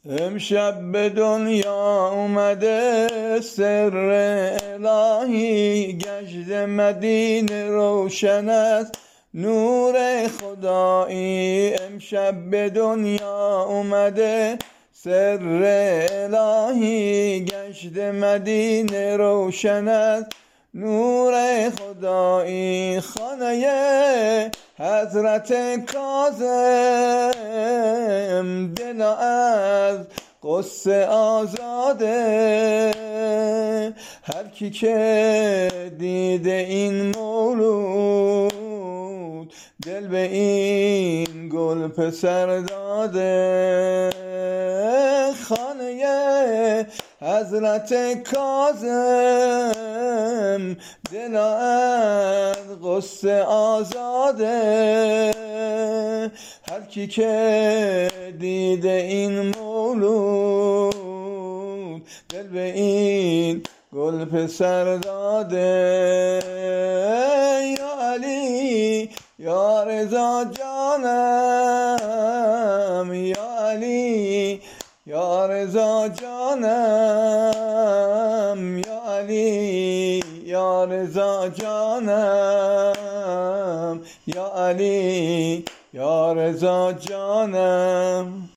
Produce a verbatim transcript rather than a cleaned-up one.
امشب به دنیا اومده سر الهی، گشت مدینه روشن است نور خدایی. امشب به دنیا اومده سر الهی، گشت مدینه روشن است نور خدایی. خانه حضرت کاظم دل از غصه آزاده، هر کی که دیده این مولود دل به این گل پسر داده. خانه حضرت کاظم دل از غصه آزاده، هر کی که دیده این مولود دل به این گل پسر داده. یا علی یا رضا جانم، یا علی یا رضا جانم، یا علی یا رضا جانم، یا علی یا رضا جانم.